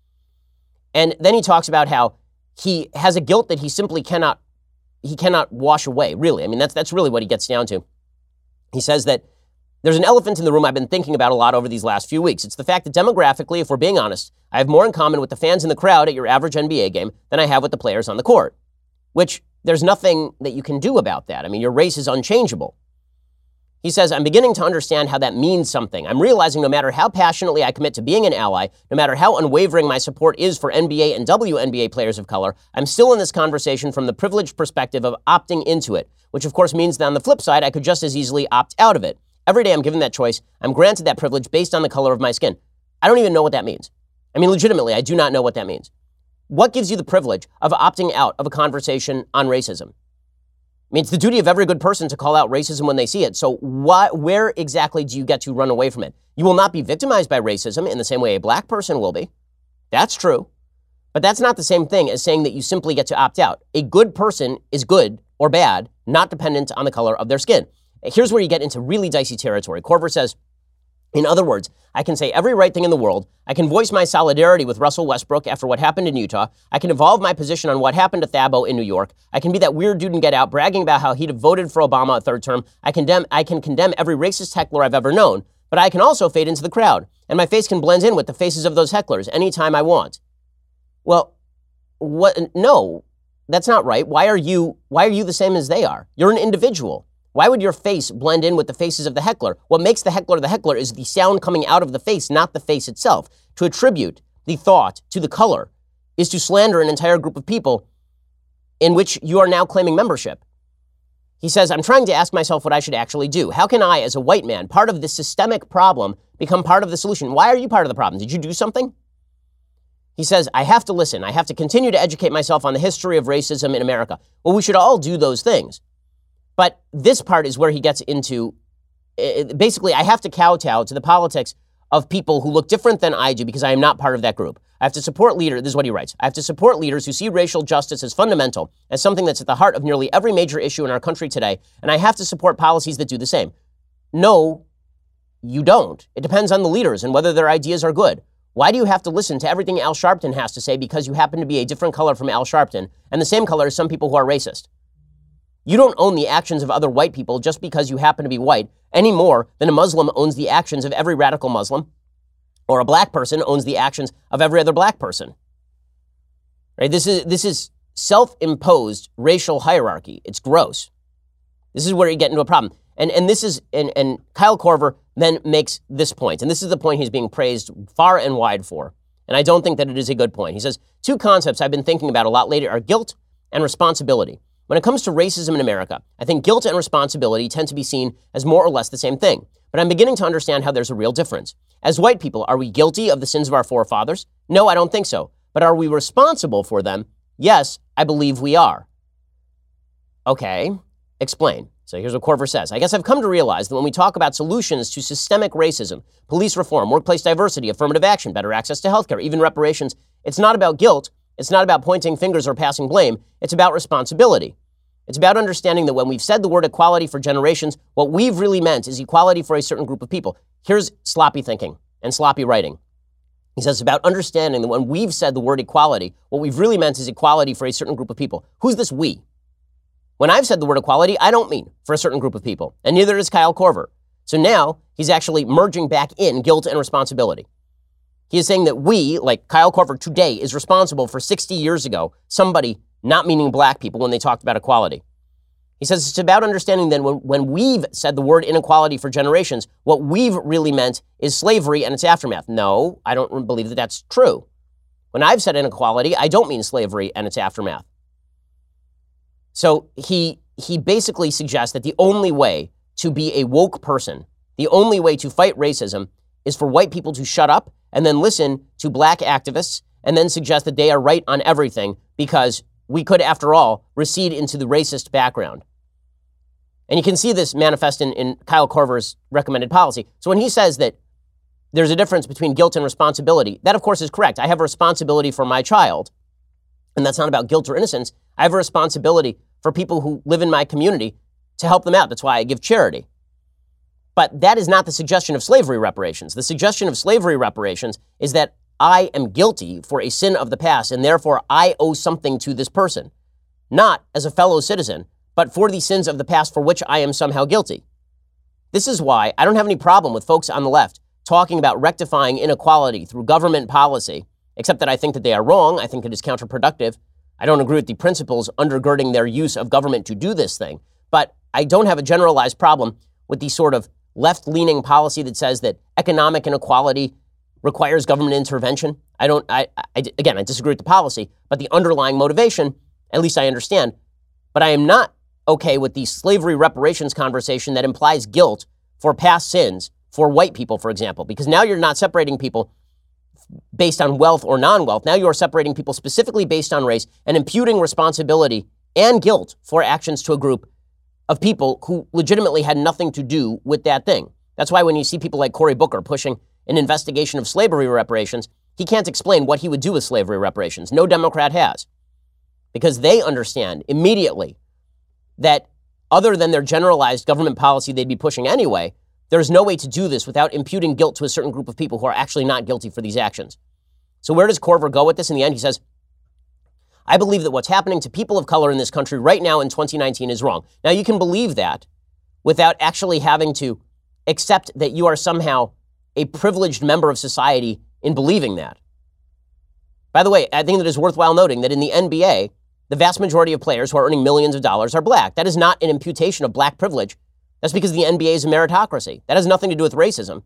And then he talks about how he has a guilt that he simply cannot, he cannot wash away, really. I mean, that's, that's really what he gets down to. He says that there's an elephant in the room I've been thinking about a lot over these last few weeks. It's the fact that demographically, if we're being honest, I have more in common with the fans in the crowd at your average N B A game than I have with the players on the court, which there's nothing that you can do about that. I mean, your race is unchangeable. He says, I'm beginning to understand how that means something. I'm realizing no matter how passionately I commit to being an ally, no matter how unwavering my support is for N B A and W N B A players of color, I'm still in this conversation from the privileged perspective of opting into it, which of course means that on the flip side, I could just as easily opt out of it. Every day I'm given that choice. I'm granted that privilege based on the color of my skin. I don't even know what that means. I mean, legitimately, I do not know what that means. What gives you the privilege of opting out of a conversation on racism? I mean, it's the duty of every good person to call out racism when they see it. So why, where exactly do you get to run away from it? You will not be victimized by racism in the same way a black person will be. That's true. But that's not the same thing as saying that you simply get to opt out. A good person is good or bad, not dependent on the color of their skin. Here's where you get into really dicey territory. Korver says, in other words, I can say every right thing in the world. I can voice my solidarity with Russell Westbrook after what happened in Utah. I can evolve my position on what happened to Thabo in New York. I can be that weird dude and Get Out bragging about how he'd have voted for Obama a third term. I condemn, I can condemn every racist heckler I've ever known, but I can also fade into the crowd, and my face can blend in with the faces of those hecklers anytime I want. Well, what? No, that's not right. Why are you, why are you the same as they are? You're an individual. Why would your face blend in with the faces of the heckler? What makes the heckler the heckler is the sound coming out of the face, not the face itself. To attribute the thought to the color is to slander an entire group of people in which you are now claiming membership. He says, I'm trying to ask myself what I should actually do. How can I, as a white man, part of this systemic problem, become part of the solution? Why are you part of the problem? Did you do something? He says, I have to listen. I have to continue to educate myself on the history of racism in America. Well, we should all do those things. But this part is where he gets into, basically, I have to kowtow to the politics of people who look different than I do because I am not part of that group. I have to support leaders, this is what he writes, I have to support leaders who see racial justice as fundamental, as something that's at the heart of nearly every major issue in our country today, and I have to support policies that do the same. No, you don't. It depends on the leaders and whether their ideas are good. Why do you have to listen to everything Al Sharpton has to say because you happen to be a different color from Al Sharpton and the same color as some people who are racist? You don't own the actions of other white people just because you happen to be white any more than a Muslim owns the actions of every radical Muslim, or a black person owns the actions of every other black person. Right? This is this is self-imposed racial hierarchy. It's gross. This is where you get into a problem. And and this is and, and Kyle Korver then makes this point, and this is the point he's being praised far and wide for. And I don't think that it is a good point. He says, two concepts I've been thinking about a lot lately are guilt and responsibility. When it comes to racism in America, I think guilt and responsibility tend to be seen as more or less the same thing. But I'm beginning to understand how there's a real difference. As white people, are we guilty of the sins of our forefathers? No, I don't think so. But are we responsible for them? Yes, I believe we are. Okay, explain. So here's what Korver says. I guess I've come to realize that when we talk about solutions to systemic racism, police reform, workplace diversity, affirmative action, better access to healthcare, even reparations, it's not about guilt. It's not about pointing fingers or passing blame. It's about responsibility. It's about understanding that when we've said the word equality for generations, what we've really meant is equality for a certain group of people. Here's sloppy thinking and sloppy writing. He says it's about understanding that when we've said the word equality, what we've really meant is equality for a certain group of people. Who's this we? When I've said the word equality, I don't mean for a certain group of people, and neither does Kyle Korver. So now he's actually merging back in guilt and responsibility. He is saying that we, like Kyle Korver today, is responsible for sixty years ago, somebody, not meaning black people, when they talked about equality. He says it's about understanding then when, when we've said the word inequality for generations, what we've really meant is slavery and its aftermath. No, I don't believe that that's true. When I've said inequality, I don't mean slavery and its aftermath. So he he basically suggests that the only way to be a woke person, the only way to fight racism is for white people to shut up and then listen to black activists and then suggest that they are right on everything because we could, after all, recede into the racist background. And you can see this manifest in, in Kyle Korver's recommended policy. So when he says that there's a difference between guilt and responsibility, that of course is correct. I have a responsibility for my child, and that's not about guilt or innocence. I have a responsibility for people who live in my community to help them out. That's why I give charity. But that is not the suggestion of slavery reparations. The suggestion of slavery reparations is that I am guilty for a sin of the past, and therefore I owe something to this person, not as a fellow citizen, but for the sins of the past for which I am somehow guilty. This is why I don't have any problem with folks on the left talking about rectifying inequality through government policy, except that I think that they are wrong. I think it is counterproductive. I don't agree with the principles undergirding their use of government to do this thing. But I don't have a generalized problem with the sort of left-leaning policy that says that economic inequality requires government intervention. I don't, I, I, again, I disagree with the policy, but the underlying motivation, at least I understand. But I am not okay with the slavery reparations conversation that implies guilt for past sins for white people, for example, because now you're not separating people based on wealth or non-wealth. Now you're separating people specifically based on race and imputing responsibility and guilt for actions to a group of people who legitimately had nothing to do with that thing. That's why when you see people like Cory Booker pushing an investigation of slavery reparations, he can't explain what he would do with slavery reparations. No Democrat has, because they understand immediately that other than their generalized government policy they'd be pushing anyway, there's no way to do this without imputing guilt to a certain group of people who are actually not guilty for these actions. So where does Korver go with this in the end? He says, I believe that what's happening to people of color in this country right now in twenty nineteen is wrong. Now, you can believe that without actually having to accept that you are somehow a privileged member of society in believing that. By the way, I think that it is worthwhile noting that in the N B A, the vast majority of players who are earning millions of dollars are black. That is not an imputation of black privilege. That's because the N B A is a meritocracy. That has nothing to do with racism.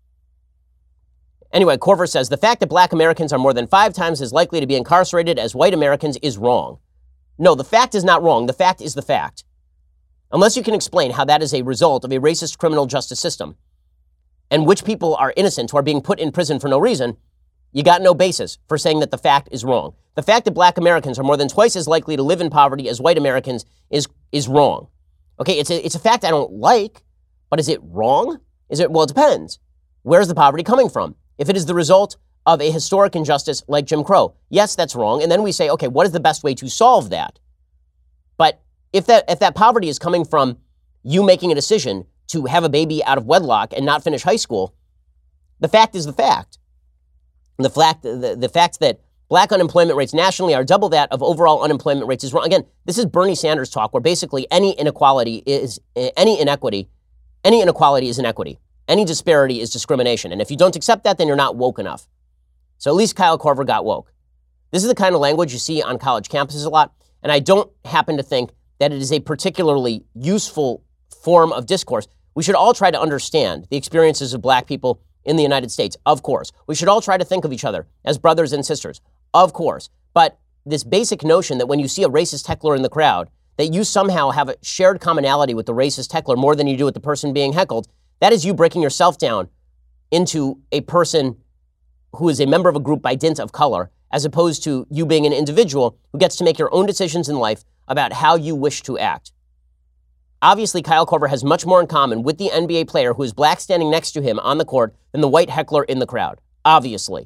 Anyway, Korver says, the fact that black Americans are more than five times as likely to be incarcerated as white Americans is wrong. No, the fact is not wrong. The fact is the fact. Unless you can explain how that is a result of a racist criminal justice system and which people are innocent who are being put in prison for no reason, you got no basis for saying that the fact is wrong. The fact that black Americans are more than twice as likely to live in poverty as white Americans is is wrong. Okay, it's a, it's a fact I don't like, but is it wrong? Is it? Well, it depends. Where's the poverty coming from? If it is the result of a historic injustice like Jim Crow, yes, that's wrong. And then we say, okay, what is the best way to solve that? But if that if that poverty is coming from you making a decision to have a baby out of wedlock and not finish high school, the fact is the fact. The fact, the, the fact that black unemployment rates nationally are double that of overall unemployment rates is wrong. Again, this is Bernie Sanders talk where basically any inequality is, any inequity, any inequality is inequity. Any disparity is discrimination. And if you don't accept that, then you're not woke enough. So at least Kyle Korver got woke. This is the kind of language you see on college campuses a lot. And I don't happen to think that it is a particularly useful form of discourse. We should all try to understand the experiences of black people in the United States, of course. We should all try to think of each other as brothers and sisters, of course. But this basic notion that when you see a racist heckler in the crowd, that you somehow have a shared commonality with the racist heckler more than you do with the person being heckled, that is you breaking yourself down into a person who is a member of a group by dint of color, as opposed to you being an individual who gets to make your own decisions in life about how you wish to act. Obviously, Kyle Korver has much more in common with the N B A player who is black standing next to him on the court than the white heckler in the crowd, obviously.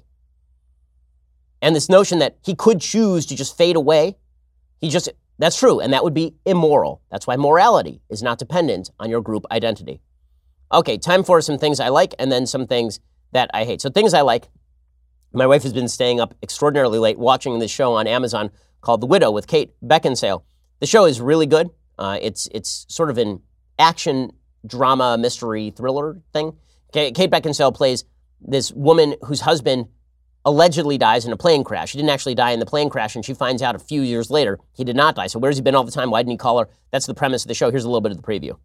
And this notion that he could choose to just fade away, he just, that's true, and that would be immoral. That's why morality is not dependent on your group identity. Okay, time for some things I like and then some things that I hate. So things I like, my wife has been staying up extraordinarily late watching this show on Amazon called The Widow with Kate Beckinsale. The show is really good. Uh, it's it's sort of an action, drama, mystery, thriller thing. Kate, Kate Beckinsale plays this woman whose husband allegedly dies in a plane crash. He didn't actually die in the plane crash, and she finds out a few years later he did not die. So where's he been all the time? Why didn't he call her? That's the premise of the show. Here's a little bit of the preview.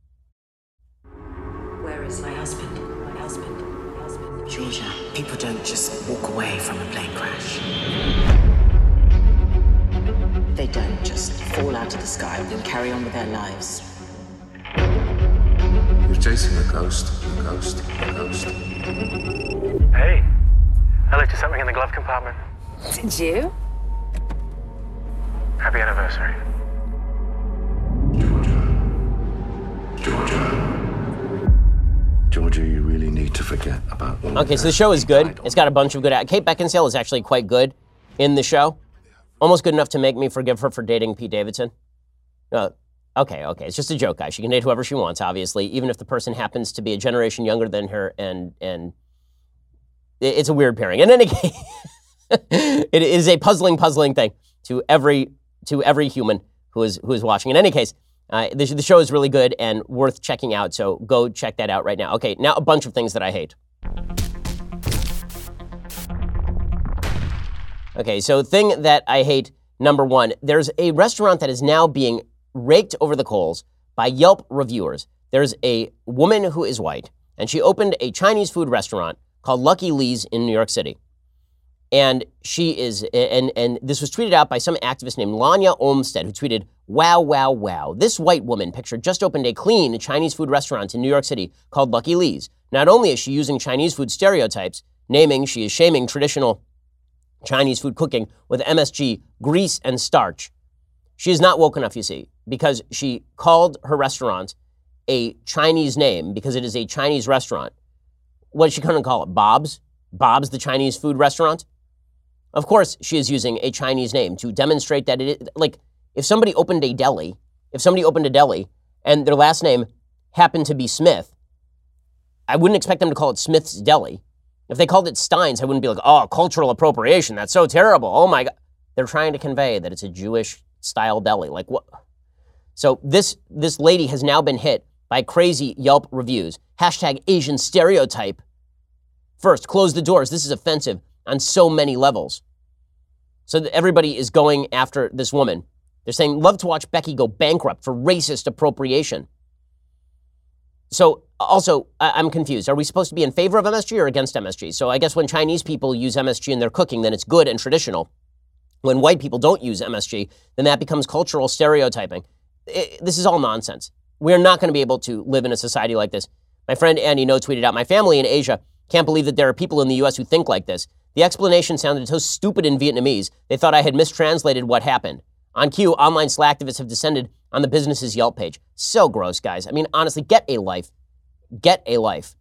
Where is my husband? My husband? My husband? Georgia, people don't just walk away from a plane crash. They don't just fall out of the sky and carry on with their lives. You're chasing a ghost, a ghost, a ghost. Hey, I left you something in the glove compartment. Did you? Happy anniversary. Georgia. Georgia. Georgia, you really need to forget about all Okay, so the show is good. It's got a bunch of good... Kate Beckinsale is actually quite good in the show. Almost good enough to make me forgive her for dating Pete Davidson. Uh, okay, okay. It's just a joke, guys. She can date whoever she wants, obviously, even if the person happens to be a generation younger than her, and and it's a weird pairing. In any case, it is a puzzling, puzzling thing to every to every human who is who is watching. In any case, uh, the, the show is really good and worth checking out, so go check that out right now. Okay, now a bunch of things that I hate. Okay, so thing that I hate, number one, there's a restaurant that is now being raked over the coals by Yelp reviewers. There's a woman who is white, and she opened a Chinese food restaurant called Lucky Lee's in New York City. And she is, and, and this was tweeted out by some activist named Lanya Olmsted, who tweeted, "Wow, wow, wow. This white woman, picture, just opened a clean Chinese food restaurant in New York City called Lucky Lee's. Not only is she using Chinese food stereotypes, naming, she is shaming traditional Chinese food cooking with M S G, grease, and starch. She is not woke enough, you see, because she called her restaurant a Chinese name because it is a Chinese restaurant. What is she going to call it? Bob's? Bob's the Chinese food restaurant? Of course, she is using a Chinese name to demonstrate that it is, like, if somebody opened a deli, if somebody opened a deli and their last name happened to be Smith, I wouldn't expect them to call it Smith's Deli. If they called it Stein's, I wouldn't be like, oh, cultural appropriation, that's so terrible. Oh my God. They're trying to convey that it's a Jewish-style deli. Like what? So this, this lady has now been hit by crazy Yelp reviews. Hashtag Asian stereotype. First, close the doors. This is offensive on so many levels. So that everybody is going after this woman. They're saying, love to watch Becky go bankrupt for racist appropriation. So also, I'm confused. Are we supposed to be in favor of M S G or against M S G? So I guess when Chinese people use M S G in their cooking, then it's good and traditional. When white people don't use M S G, then that becomes cultural stereotyping. It, this is all nonsense. We're not going to be able to live in a society like this. My friend Andy No tweeted out, my family in Asia can't believe that there are people in the U S who think like this. The explanation sounded so stupid in Vietnamese, they thought I had mistranslated what happened. On cue, online slacktivists have descended on the business's Yelp page. So gross, guys. I mean, honestly, get a life. Get a life.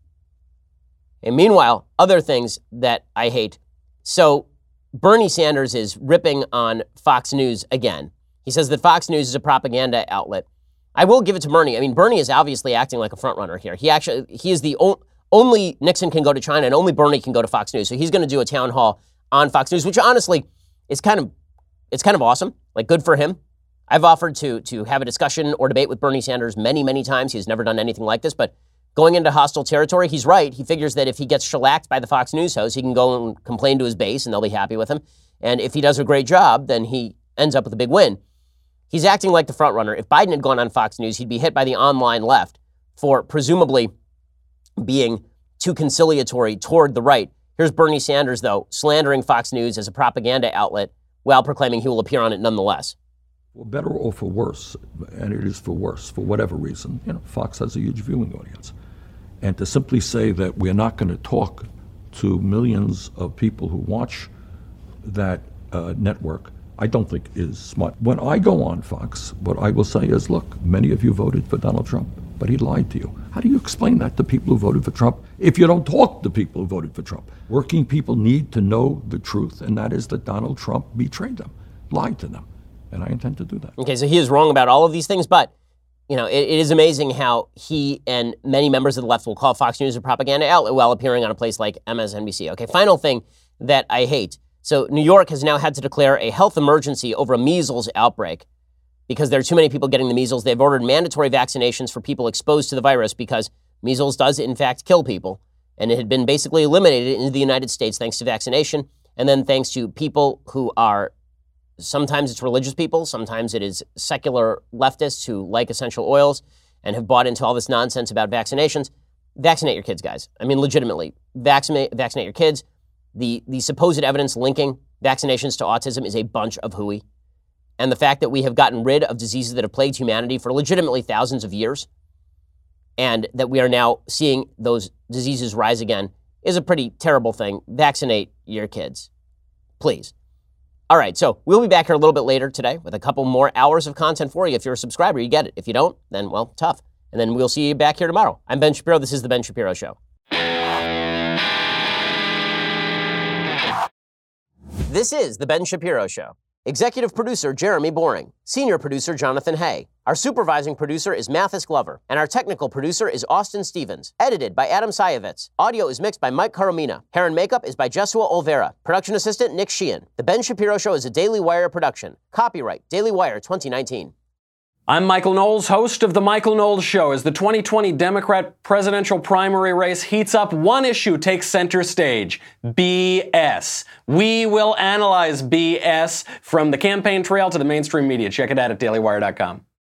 And meanwhile, other things that I hate. So Bernie Sanders is ripping on Fox News again. He says that Fox News is a propaganda outlet. I will give it to Bernie. I mean, Bernie is obviously acting like a front runner here. He actually, he is the o- only Nixon can go to China and only Bernie can go to Fox News. So he's going to do a town hall on Fox News, which honestly is kind of, it's kind of awesome. Like, good for him. I've offered to to have a discussion or debate with Bernie Sanders many, many times. He's never done anything like this, but going into hostile territory, he's right. He figures that if he gets shellacked by the Fox News host, he can go and complain to his base and they'll be happy with him. And if he does a great job, then he ends up with a big win. He's acting like the front runner. If Biden had gone on Fox News, he'd be hit by the online left for presumably being too conciliatory toward the right. Here's Bernie Sanders, though, slandering Fox News as a propaganda outlet while proclaiming he will appear on it nonetheless. For better or for worse, and it is for worse, for whatever reason, you know, Fox has a huge viewing audience. And to simply say that we're not going to talk to millions of people who watch that uh, network, I don't think is smart. When I go on Fox, what I will say is, look, many of you voted for Donald Trump, but he lied to you. How do you explain that to people who voted for Trump if you don't talk to people who voted for Trump? Working people need to know the truth, and that is that Donald Trump betrayed them, lied to them. And I intend to do that. Okay, so he is wrong about all of these things, but, you know, it, it is amazing how he and many members of the left will call Fox News a propaganda outlet while appearing on a place like M S N B C. Okay, final thing that I hate. So New York has now had to declare a health emergency over a measles outbreak because there are too many people getting the measles. They've ordered mandatory vaccinations for people exposed to the virus because measles does, in fact, kill people. And it had been basically eliminated in the United States thanks to vaccination, and then thanks to people who are, sometimes it's religious people, sometimes it is secular leftists who like essential oils and have bought into all this nonsense about vaccinations. Vaccinate your kids, guys. I mean, legitimately, vaccinate vaccinate your kids. The, the supposed evidence linking vaccinations to autism is a bunch of hooey. And the fact that we have gotten rid of diseases that have plagued humanity for legitimately thousands of years, and that we are now seeing those diseases rise again, is a pretty terrible thing. Vaccinate your kids, please. All right, so we'll be back here a little bit later today with a couple more hours of content for you. If you're a subscriber, you get it. If you don't, then, well, tough. And then we'll see you back here tomorrow. I'm Ben Shapiro. This is The Ben Shapiro Show. This is The Ben Shapiro Show. Executive producer Jeremy Boring. Senior producer Jonathan Hay. Our supervising producer is Mathis Glover. And our technical producer is Austin Stevens. Edited by Adam Sayevitz. Audio is mixed by Mike Caromina. Hair and makeup is by Jesua Olvera. Production assistant Nick Sheehan. The Ben Shapiro Show is a Daily Wire production. Copyright Daily Wire twenty nineteen. I'm Michael Knowles, host of The Michael Knowles Show. As the twenty twenty Democrat presidential primary race heats up, one issue takes center stage: B S. We will analyze B S from the campaign trail to the mainstream media. Check it out at daily wire dot com.